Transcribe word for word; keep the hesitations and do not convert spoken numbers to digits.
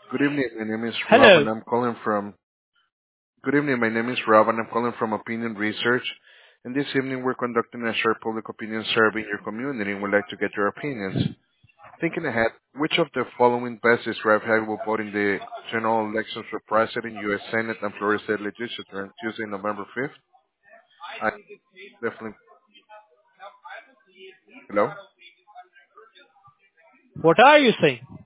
Good evening. My name is Rob, Hello. and I'm calling from. Good evening. My name is Rob, and I'm calling from Opinion Research. And this evening, we're conducting a short public opinion survey in your community, and we'd like to get your opinions. Thinking ahead, which of the following best describe how you will vote in the general elections for President, U S Senate, and Florida State Legislature on Tuesday, November fifth? I definitely. Hello. What are you saying?